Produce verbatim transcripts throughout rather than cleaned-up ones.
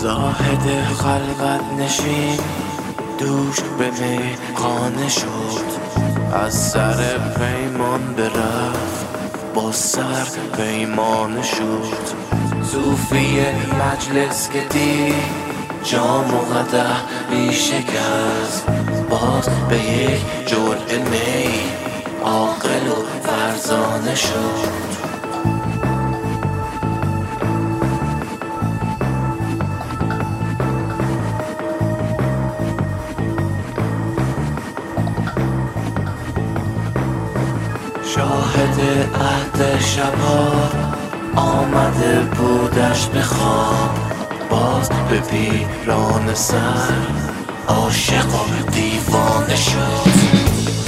زاهد خلوت نشین دوش به میخانه شد، از سر پیمان برفت با سر پیمانه شد. صوفی مجلس که دید جام و قدح بی شکست، باز به یک جرعه می عاقل و فرزانه شد. شاهد عهد شبها آمده بودش به خواب، باز به پیران سر عاشق و دیوانه شد.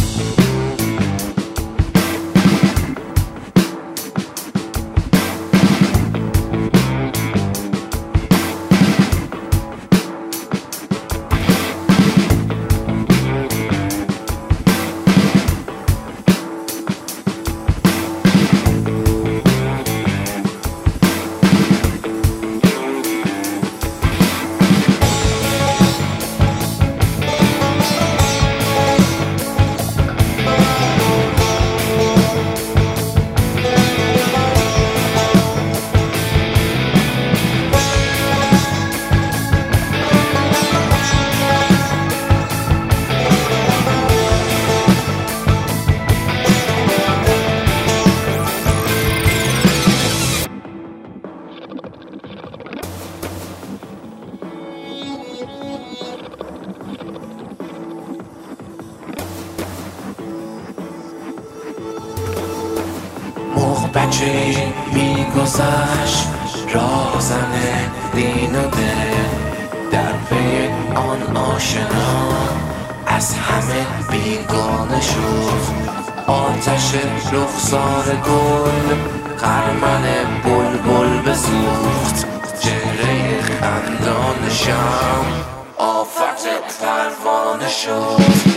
بچه میگذشت راهزن دین و دل، در پی آن آشنا از همه بیگانه شد. آتش رخسار گل خرمن بلبل بسوخت، چهره خندان شم آفت پروانه شد.